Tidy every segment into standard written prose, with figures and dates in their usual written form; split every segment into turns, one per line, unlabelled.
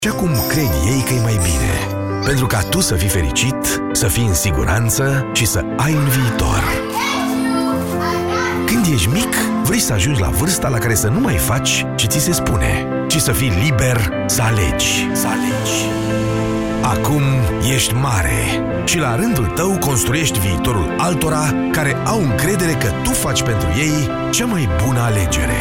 Și acum cred ei că e mai bine. Pentru ca tu să fii fericit, să fii în siguranță și să ai un viitor. Când ești mic, vrei să ajungi la vârsta la care să nu mai faci ce ți se spune, ci să fii liber să alegi. Acum ești mare și la rândul tău construiești viitorul altora care au încredere că tu faci pentru ei cea mai bună alegere.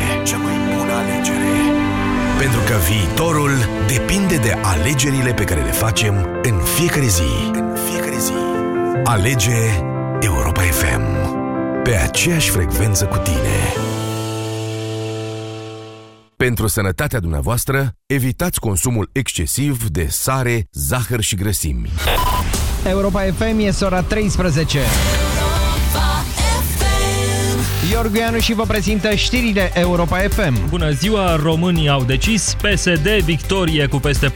Pentru că viitorul depinde de alegerile pe care le facem în fiecare zi. Alege Europa FM. Pe aceeași frecvență cu tine. Pentru sănătatea dumneavoastră, evitați consumul excesiv de sare, zahăr și grăsimi.
Europa FM este ora 13. Iorguianu și vă prezintă știrile Europa FM.
Bună ziua! Românii au decis, PSD victorie cu peste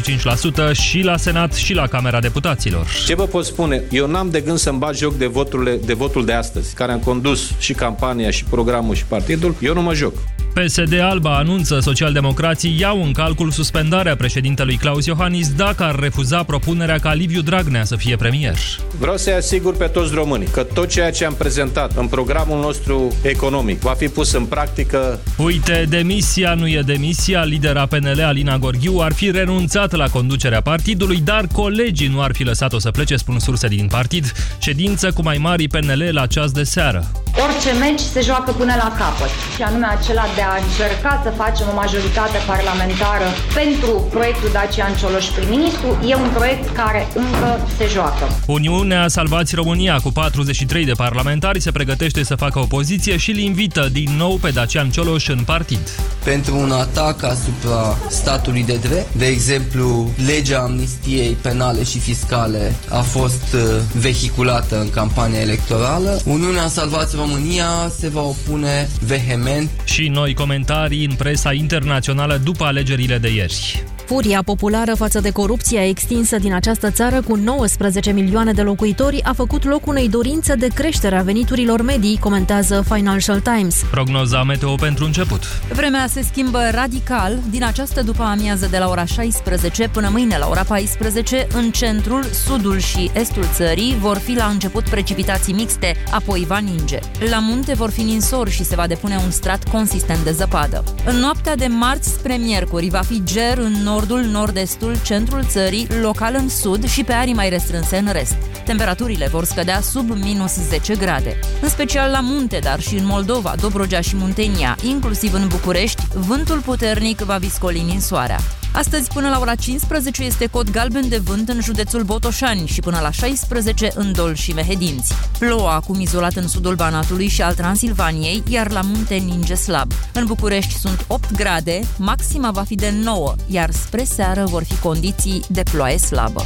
45% și la Senat și la Camera Deputaților.
Ce vă pot spune? Eu n-am de gând să-mi bat joc de votul de astăzi, care am condus și campania, și programul, și partidul. Eu nu mă joc.
PSD Alba anunță socialdemocrații iau în calcul suspendarea președintelui Claus Iohannis dacă ar refuza propunerea ca Liviu Dragnea să fie premier.
Vreau să-i asigur pe toți românii că tot ceea ce am prezentat în programul nostru economic va fi pus în practică.
Uite, demisia nu e demisia. Lidera PNL, Alina Gorghiu, ar fi renunțat la conducerea partidului, dar colegii nu ar fi lăsat-o să plece, spun surse din partid. Ședință cu mai mari PNL la ceas de seară.
Orice meci se joacă până la capăt, și anume acela de a încerca să facem o majoritate parlamentară pentru proiectul Dacian Cioloș prim-ministru. E un proiect care încă se joacă.
Uniunea Salvați România, cu 43 de parlamentari, se pregătește să facă opoziție și îl invită din nou pe Dacian Cioloș în partid.
Pentru un atac asupra statului de drept, de exemplu, legea amnistiei penale și fiscale a fost vehiculată în campania electorală, Uniunea Salvați România se va opune vehement.
Și noi comentarii în presa internațională după alegerile de ieri.
Furia populară față de corupția extinsă din această țară cu 19 milioane de locuitori a făcut loc unei dorințe de creștere a veniturilor medii, comentează Financial Times.
Prognoza meteo pentru început.
Vremea se schimbă radical din această după-amiază de la ora 16 până mâine la ora 14. În centrul, sudul și estul țării vor fi la început precipitații mixte, apoi va ninge. La munte vor fi ninsori și se va depune un strat consistent de zăpadă. În noaptea de marți spre miercuri va fi ger în nordul, nord-estul, centrul țării, local în sud și pe arii mai restrânse în rest. Temperaturile vor scădea sub minus 10 grade. În special la munte, dar și în Moldova, Dobrogea și Muntenia, inclusiv în București, vântul puternic va viscoli ninsoarea. Astăzi, până la ora 15, este cod galben de vânt în județul Botoșani și până la 16 în Dol și Mehedinți. Plouă acum izolat în sudul Banatului și al Transilvaniei, iar la munte ninge slab. În București sunt 8 grade, maxima va fi de 9, iar spre seară vor fi condiții de ploaie slabă.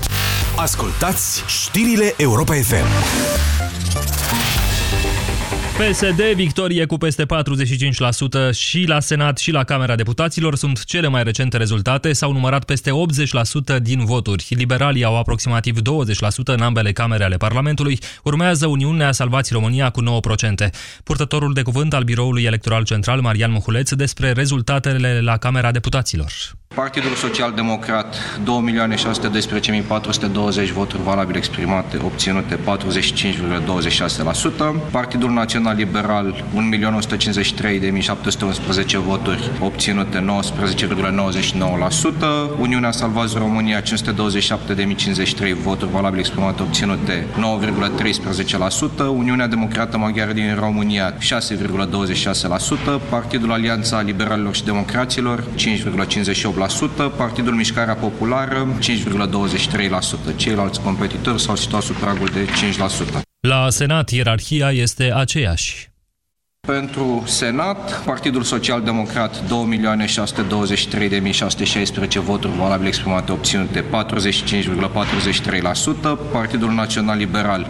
Ascultați știrile Europa FM.
PSD victorie cu peste 45% și la Senat și la Camera Deputaților sunt cele mai recente rezultate. S-au numărat peste 80% din voturi. Liberalii au aproximativ 20% în ambele camere ale Parlamentului. Urmează Uniunea Salvați România cu 9%. Purtătorul de cuvânt al Biroului Electoral Central, Marian Muhuleț, despre rezultatele la Camera Deputaților.
Partidul Social-Democrat, 2.612.420 voturi valabile exprimate, obținute 45,26%. Partidul Național Liberal, 1.153.711 voturi, obținute 19,99%. Uniunea Salvați România, 527.053 voturi valabile exprimate, obținute 9,13%. Uniunea Democrată Maghiară din România, 6,26%. Partidul Alianța Liberalilor și Democraților, 5,58%. Partidul Mișcarea Populară, 5,23%. Ceilalți competitori s-au situat sub pragul de 5%.
La Senat, ierarhia este aceeași.
Pentru Senat, Partidul Social-Democrat, 2.623.616 voturi valabile exprimate, obținute 45,43%. Partidul Național Liberal,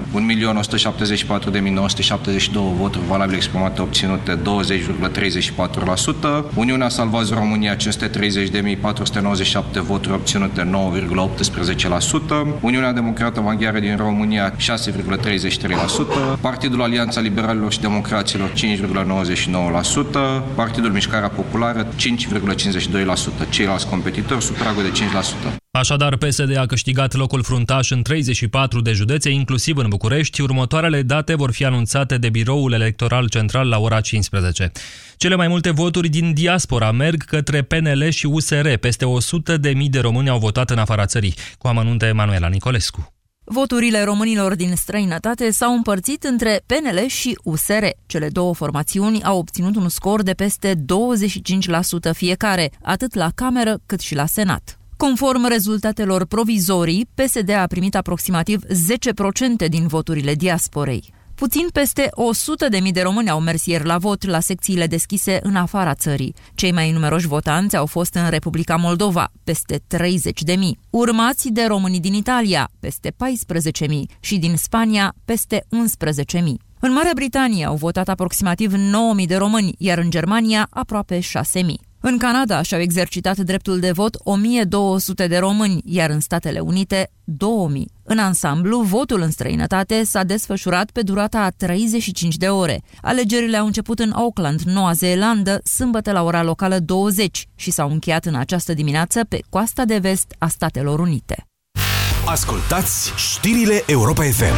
1.174.972 voturi valabile exprimate, obținute 20,34%. Uniunea Salvați România, 530.497 voturi, obținute 9,18%. Uniunea Democrată Maghiară din România, 6,33%. Partidul Alianța Liberalilor și Democraților, 5,56%. 5,99%, Partidul Mișcarea Populară 5,52%, ceilalți competitori sub pragul de 5%.
Așadar, PSD a câștigat locul fruntaș în 34 de județe, inclusiv în București. Următoarele date vor fi anunțate de Biroul Electoral Central la ora 15. Cele mai multe voturi din diaspora merg către PNL și USR. Peste 100.000 de români au votat în afara țării. Cu amănunte, Manuela Nicolescu.
Voturile românilor din străinătate s-au împărțit între PNL și USR. Cele două formațiuni au obținut un scor de peste 25% fiecare, atât la Cameră cât și la Senat. Conform rezultatelor provizorii, PSD a primit aproximativ 10% din voturile diasporei. Puțin peste 100.000 de români au mers ieri la vot la secțiile deschise în afara țării. Cei mai numeroși votanți au fost în Republica Moldova, peste 30.000, urmați de românii din Italia, peste 14.000, și din Spania, peste 11.000. În Marea Britanie au votat aproximativ 9.000 de români, iar în Germania aproape 6.000. În Canada și-au exercitat dreptul de vot 1.200 de români, iar în Statele Unite 2.000. În ansamblu, votul în străinătate s-a desfășurat pe durata a 35 de ore. Alegerile au început în Auckland, Noua Zeelandă, sâmbătă la ora locală 20 și s-au încheiat în această dimineață pe coasta de vest a Statelor Unite.
Ascultați știrile Europa FM.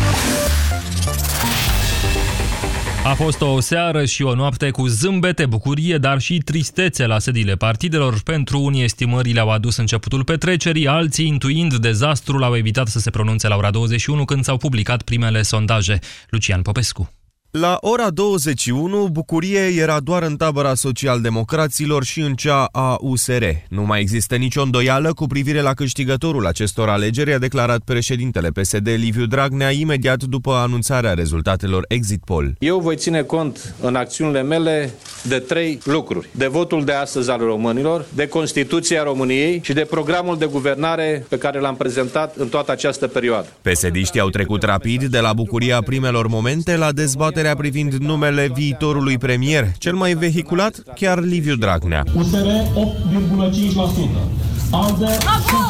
A fost o seară și o noapte cu zâmbete, bucurie, dar și tristețe la sediile partidelor. Pentru unii, estimările au adus începutul petrecerii, alții, intuind dezastrul, au evitat să se pronunțe la ora 21 când s-au publicat primele sondaje. Lucian Popescu.
La ora 21, bucurie era doar în tabăra social-democraților și în cea a USR. Nu mai există nicio îndoială cu privire la câștigătorul acestor alegeri, a declarat președintele PSD Liviu Dragnea imediat după anunțarea rezultatelor Exit Poll.
Eu voi ține cont în acțiunile mele de 3 lucruri. De votul de astăzi al românilor, de Constituția României și de programul de guvernare pe care l-am prezentat în toată această perioadă.
PSD-știi au trecut rapid de la bucuria primelor momente la dezbaterea privind numele viitorului premier, cel mai vehiculat chiar Liviu Dragnea.
USR 8,5%. ALDE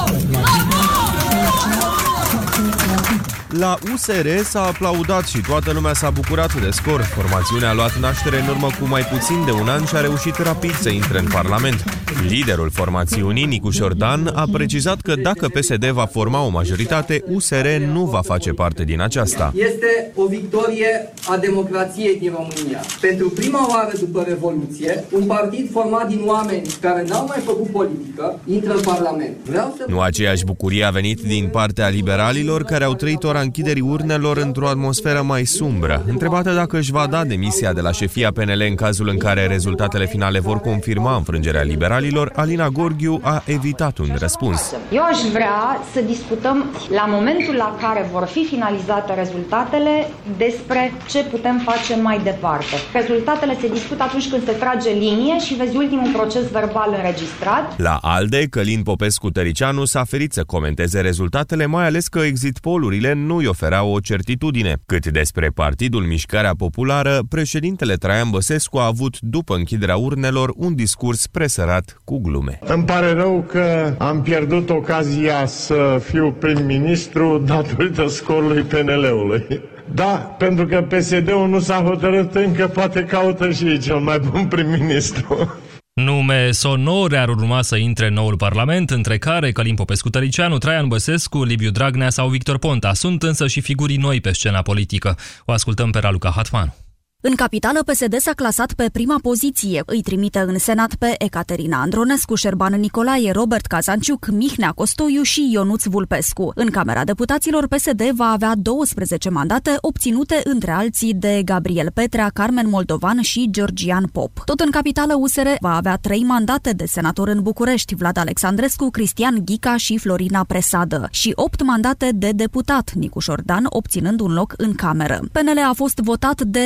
6%.
La USR s-a aplaudat și toată lumea s-a bucurat de scor. Formațiunea a luat naștere în urmă cu mai puțin de un an și a reușit rapid să intre în Parlament. Liderul formațiunii, Nicu Șordan, a precizat că dacă PSD va forma o majoritate, USR nu va face parte din aceasta.
Este o victorie a democrației din România. Pentru prima oară după Revoluție, un partid format din oameni care n-au mai făcut politică intră în Parlament.
Nu aceeași bucurie a venit din partea liberalilor, care au trăit ora închiderii urnelor într-o atmosferă mai sumbră. Întrebată dacă își va da demisia de la șefia PNL în cazul în care rezultatele finale vor confirma înfrângerea liberalilor, Alina Gorghiu a evitat un răspuns.
Eu aș vrea să discutăm la momentul la care vor fi finalizate rezultatele despre ce putem face mai departe. Rezultatele se discută atunci când se trage linie și vezi ultimul proces verbal înregistrat.
La ALDE, Călin Popescu-Tăricianu s-a ferit să comenteze rezultatele, mai ales că exit poll-urile nu îi ofereau o certitudine. Cât despre Partidul Mișcarea Populară, președintele Traian Băsescu a avut, după închiderea urnelor, un discurs presărat cu glume.
Îmi pare rău că am pierdut ocazia să fiu prim-ministru datorită scorului PNL-ului. Da, pentru că PSD-ul nu s-a hotărât încă, poate caută și ei cel mai bun prim-ministru.
Nume sonore ar urma să intre în noul Parlament, între care Călin Popescu-Tăricianu, Traian Băsescu, Liviu Dragnea sau Victor Ponta. Sunt însă și figuri noi pe scena politică. O ascultăm pe Raluca Hatmanu.
În capitală, PSD s-a clasat pe prima poziție. Îi trimite în Senat pe Ecaterina Andronescu, Șerban Nicolae, Robert Cazanciuc, Mihnea Costoiu și Ionuț Vulpescu. În Camera Deputaților, PSD va avea 12 mandate, obținute între alții de Gabriel Petrea, Carmen Moldovan și Georgian Pop. Tot în capitală, USR va avea 3 mandate de senator în București, Vlad Alexandrescu, Cristian Ghica și Florina Presadă, și 8 mandate de deputat, Nicu Șordan obținând un loc în cameră. PNL a fost votat de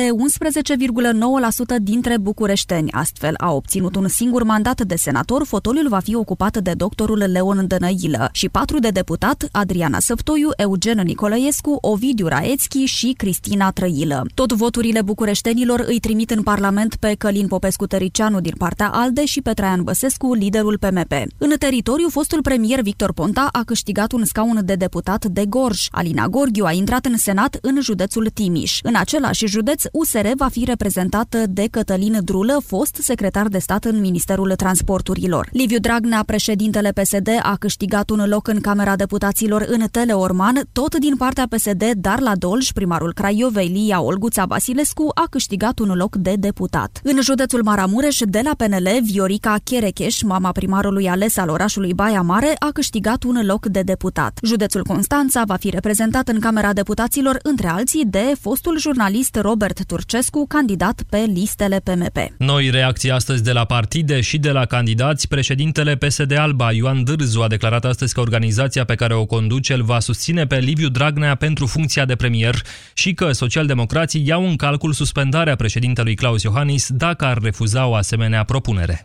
11,9% dintre bucureșteni. Astfel a obținut un singur mandat de senator, fotoliul va fi ocupat de doctorul Leon Dănăilă, și 4 de deputat, Adriana Săptoiu, Eugen Nicolaescu, Ovidiu Raețchi și Cristina Trăilă. Tot voturile bucureștenilor îi trimit în Parlament pe Călin Popescu-Tăricianu din partea ALDE și pe Traian Băsescu, liderul PMP. În teritoriu, fostul premier Victor Ponta a câștigat un scaun de deputat de Gorj. Alina Gorghiu a intrat în Senat în județul Timiș. În același județ, USR va fi reprezentată de Cătălin Drulă, fost secretar de stat în Ministerul Transporturilor. Liviu Dragnea, președintele PSD, a câștigat un loc în Camera Deputaților în Teleorman, tot din partea PSD, dar la Dolj, primarul Craiovei, Lia Olguța Vasilescu, a câștigat un loc de deputat. În județul Maramureș, de la PNL, Viorica Cherecheș, mama primarului ales al orașului Baia Mare, a câștigat un loc de deputat. Județul Constanța va fi reprezentat în Camera Deputaților, între alții, de fostul jurnalist Robert Turcescu, candidat pe listele PMP.
Noi reacții astăzi de la partide și de la candidați. Președintele PSD Alba, Ioan Dârzu, a declarat astăzi că organizația pe care o conduce îl va susține pe Liviu Dragnea pentru funcția de premier și că socialdemocrații iau în calcul suspendarea președintelui Klaus Iohannis dacă ar refuza o asemenea propunere.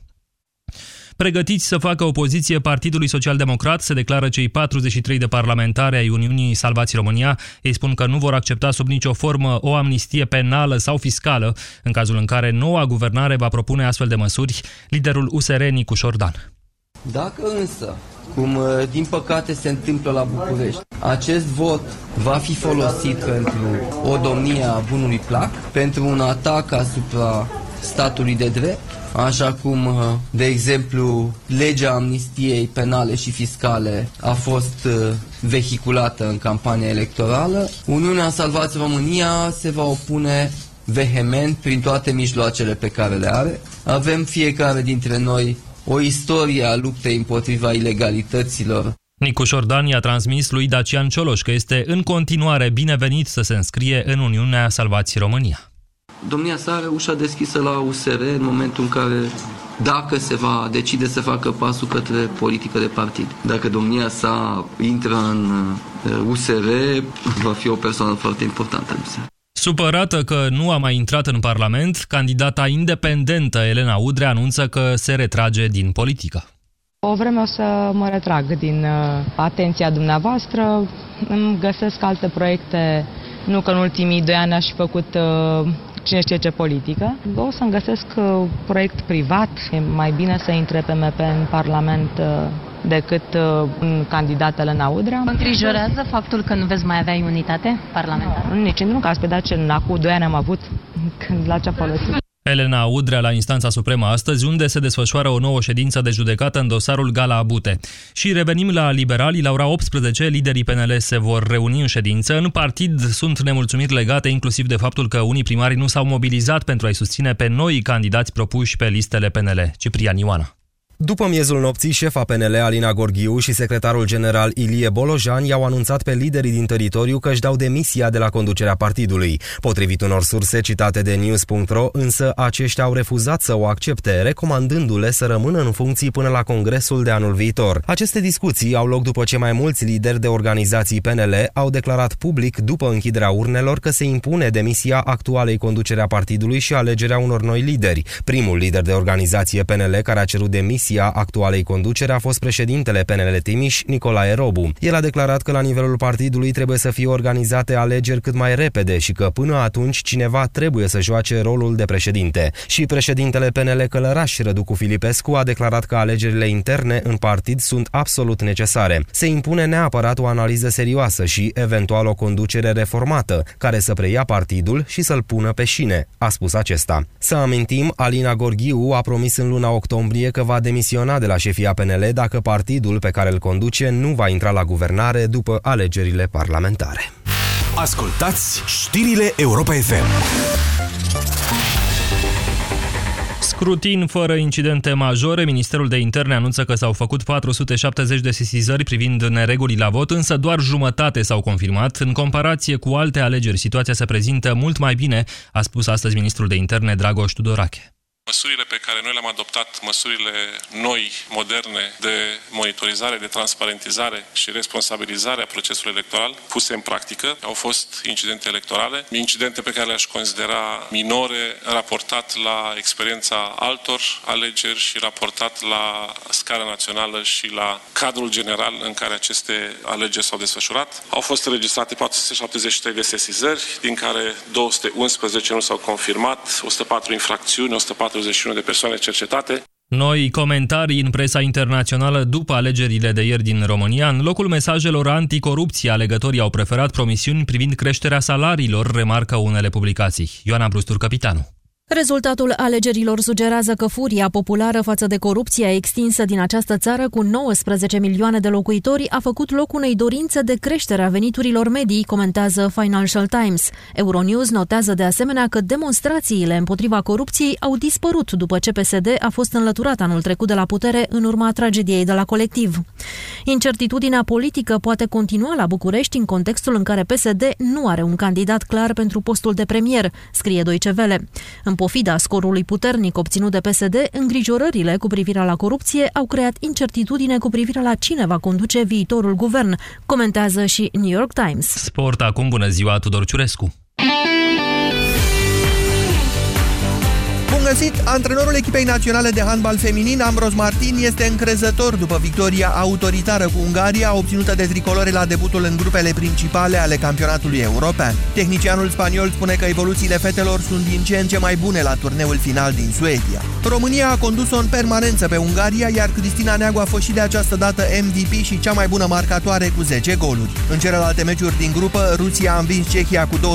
Pregătiți să facă opoziție Partidului Social-Democrat, se declară cei 43 de parlamentari ai Uniunii Salvați România. Ei spun că nu vor accepta sub nicio formă o amnistie penală sau fiscală, în cazul în care noua guvernare va propune astfel de măsuri. Liderul USR, Nicu Șordan.
Dacă însă, cum din păcate se întâmplă la București, acest vot va fi folosit pentru o domnie a bunului plac, pentru un atac asupra statului de drept, așa cum, de exemplu, legea amnistiei penale și fiscale a fost vehiculată în campania electorală, Uniunea Salvați România se va opune vehement prin toate mijloacele pe care le are. Avem fiecare dintre noi o istorie a luptei împotriva ilegalităților.
Nicu Șordan i-a transmis lui Dacian Cioloș că este în continuare binevenit să se înscrie în Uniunea Salvați România.
Domnia sa are ușa deschisă la USR în momentul în care, dacă se va decide să facă pasul către politică de partid. Dacă domnia sa intră în USR, va fi o persoană foarte importantă în USR.
Supărată că nu a mai intrat în Parlament, candidata independentă Elena Udrea anunță că se retrage din politică.
O vreme o să mă retrag din atenția dumneavoastră, îmi găsesc alte proiecte, nu că în ultimii 2 ani aș fi făcut cine știe ce politică. O să-mi găsesc proiect privat, e mai bine să intre PMP în Parlament decât un candidat Elena Udrea.
Vă îngrijorează faptul că nu veți mai avea imunitate parlamentară?
Nici nu, că ați ce acum 2 ani am avut, la ce-a folosit.
Elena Udrea la Instanța Supremă astăzi, unde se desfășoară o nouă ședință de judecată în dosarul Gala Abute. Și revenim la liberali, la ora 18, liderii PNL se vor reuni în ședință. În partid sunt nemulțumiri legate inclusiv de faptul că unii primari nu s-au mobilizat pentru a-i susține pe noi candidați propuși pe listele PNL. Ciprian Ioana.
După miezul nopții, șefa PNL Alina Gorghiu și secretarul general Ilie Bolojan i-au anunțat pe liderii din teritoriu că își dau demisia de la conducerea partidului. Potrivit unor surse citate de news.ro, însă aceștia au refuzat să o accepte, recomandându-le să rămână în funcții până la congresul de anul viitor. Aceste discuții au loc după ce mai mulți lideri de organizații PNL au declarat public după închiderea urnelor că se impune demisia actualei conducere a partidului și alegerea unor noi lideri. Primul lider de organizație PNL care a cerut demisia actualei conducere a fost președintele PNL Timiș, Nicolae Robu. El a declarat că la nivelul partidului trebuie să fie organizate alegeri cât mai repede și că până atunci cineva trebuie să joace rolul de președinte. Și președintele PNL Călăraș, Răducu Filipescu, a declarat că alegerile interne în partid sunt absolut necesare. Se impune neapărat o analiză serioasă și eventual o conducere reformată, care să preia partidul și să-l pună pe șine, a spus acesta. Să amintim, Alina Gorghiu a promis în luna octombrie că va demisiona de la șefia PNL dacă partidul pe care îl conduce nu va intra la guvernare după alegerile parlamentare.
Ascultați știrile Europa FM.
Scrutin fără incidente majore. Ministerul de Interne anunță că s-au făcut 470 de sesizări privind neregulii la vot, însă doar jumătate s-au confirmat. În comparație cu alte alegeri, situația se prezintă mult mai bine, a spus astăzi ministrul de Interne Dragoș Tudorache.
Măsurile pe care noi le-am adoptat, măsurile noi, moderne, de monitorizare, de transparentizare și responsabilizare a procesului electoral puse în practică, au fost incidente electorale, incidente pe care le-aș considera minore, raportat la experiența altor alegeri și raportat la scară națională și la cadrul general în care aceste alegeri s-au desfășurat. Au fost înregistrate 473 de sesizări, din care 211 nu s-au confirmat, 104 infracțiuni, 141 de persoane cercetate.
Noi comentarii în presa internațională după alegerile de ieri din România. În locul mesajelor anticorupție, alegătorii au preferat promisiuni privind creșterea salariilor, remarcă unele publicații. Ioana Brustur, Capitanu.
Rezultatul alegerilor sugerează că furia populară față de corupția extinsă din această țară cu 19 milioane de locuitori a făcut loc unei dorințe de creștere a veniturilor medii, comentează Financial Times. Euronews notează de asemenea că demonstrațiile împotriva corupției au dispărut după ce PSD a fost înlăturat anul trecut de la putere în urma tragediei de la Colectiv. Incertitudinea politică poate continua la București în contextul în care PSD nu are un candidat clar pentru postul de premier, scrie Deutsche Welle. În pofida scorului puternic obținut de PSD, îngrijorările cu privire la corupție au creat incertitudine cu privire la cine va conduce viitorul guvern, comentează și New York Times.
Sport acum, bună ziua, Tudor Ciurescu!
Bun găsit! Antrenorul echipei naționale de handbal feminin, Ambros Martin, este încrezător după victoria autoritară cu Ungaria obținută de tricolore la debutul în grupele principale ale campionatului european. Tehnicianul spaniol spune că evoluțiile fetelor sunt din ce în ce mai bune la turneul final din Suedia. România a condus-o în permanență pe Ungaria, iar Cristina Neagu a fost și de această dată MVP și cea mai bună marcatoare cu 10 goluri. În celelalte meciuri din grupă, Rusia a învins Cehia cu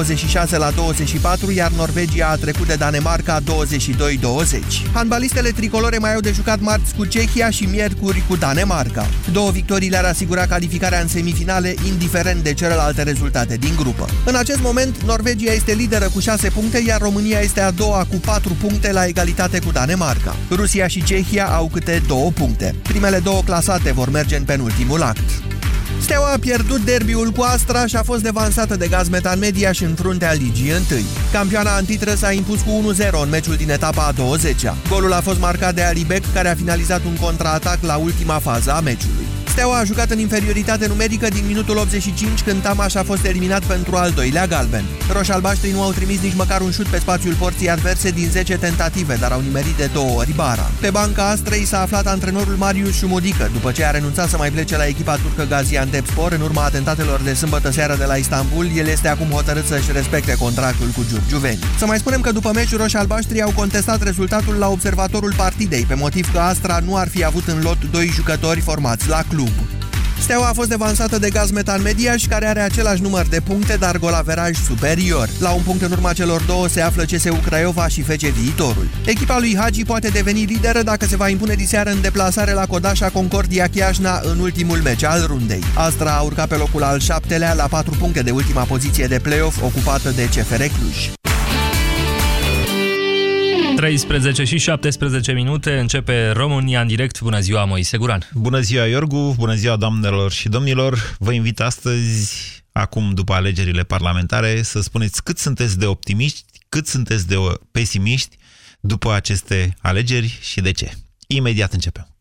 26-24, iar Norvegia a trecut de Danemarca 22-20. Handbalistele tricolore mai au de jucat marți cu Cehia și miercuri cu Danemarca. Două victorii le-ar asigura calificarea în semifinale, indiferent de celelalte rezultate din grupă. În acest moment, Norvegia este lideră cu 6 puncte, iar România este a doua cu 4 puncte la egalitate cu Danemarca. Rusia și Cehia au câte 2 puncte. Primele două clasate vor merge în penultimul act. Steaua a pierdut derbiul cu Astra și a fost devansată de Gazmetan Media și în fruntea Ligii 1. Campioana antitră s-a impus cu 1-0 în meciul din etapa a 20-a. Golul a fost marcat de Ali Bec, care a finalizat un contraatac la ultima fază a meciului. Steaua a jucat în inferioritate numerică din minutul 85, când Tamaș a fost eliminat pentru al doilea galben. Roșalbaștrii nu au trimis nici măcar un șut pe spațiul porții adverse din 10 tentative, dar au nimerit de 2 ori bara. Pe banca Astrei s-a aflat antrenorul Marius Șumudică, după ce a renunțat să mai plece la echipa turcă Gaziantepspor în urma atentatelor de sâmbătă seară de la Istanbul. El este acum hotărât să-și respecte contractul cu Giurgiuveni. Să mai spunem că după meciul roșalbaștrii au contestat rezultatul la observatorul partidei, pe motiv că Astra nu ar fi avut în lot 2 jucători formați la club. Steaua a fost devansată de Gazmetan Mediaș, care are același număr de puncte, dar golaveraj superior. La un punct în urma celor două se află CSU Craiova și FC Viitorul. Echipa lui Hagi poate deveni lideră dacă se va impune diseară în deplasare la Codașa Concordia Chiajna în ultimul meci al rundei. Astra a urcat pe locul al 7-lea la 4 puncte de ultima poziție de play-off ocupată de CFR Cluj.
13 și 17 minute, începe România în direct. Bună ziua, Moise Guran.
Bună ziua, Iorgu, bună ziua, doamnelor și domnilor. Vă invit astăzi, acum după alegerile parlamentare, să spuneți cât sunteți de optimiști, cât sunteți de pesimiști după aceste alegeri și de ce. Imediat începem.